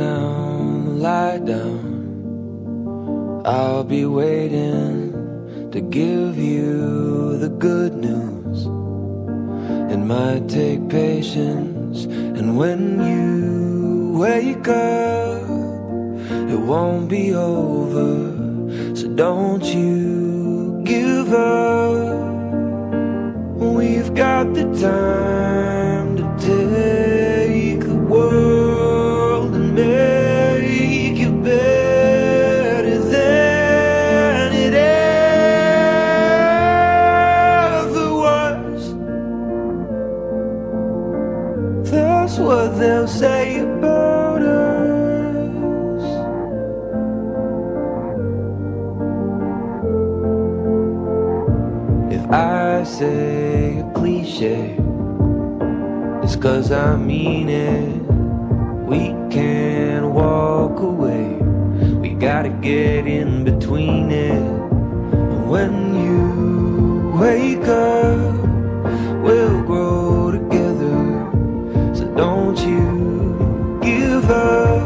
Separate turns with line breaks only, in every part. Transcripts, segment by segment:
now, lie down. I'll be waiting to give you the good news. It might take patience, and when you wake up, it won't be over. So don't you give up. We've got the time to take the world and make it better than it ever was. That's what they'll say about us. If I say a cliche, it's 'cause I mean it. We can't walk away, we gotta get in between it. And when you wake up, we'll grow together. So don't you give up.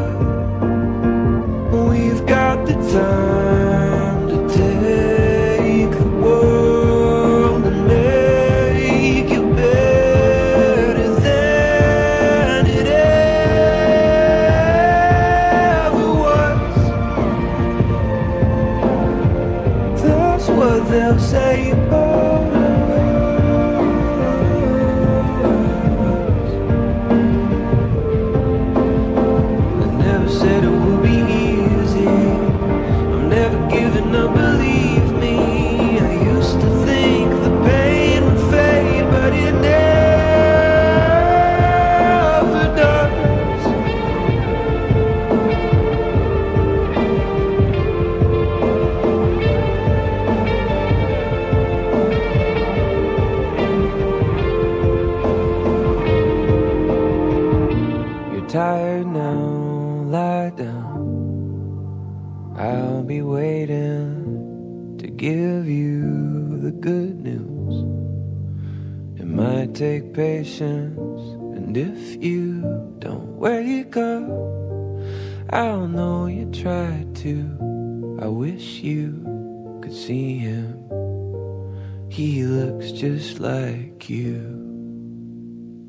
We've got the time to take the world and make it better than it ever was. That's what they'll say about us. I never said it would be easy. I'm never giving up, believe me. I used to think the pain would fade, but it never does. You're tired now, lie down. I'll be waiting to give you the good news. It might take patience, and if you don't wake up, I'll know you tried to. I wish you could see him. He looks just like you.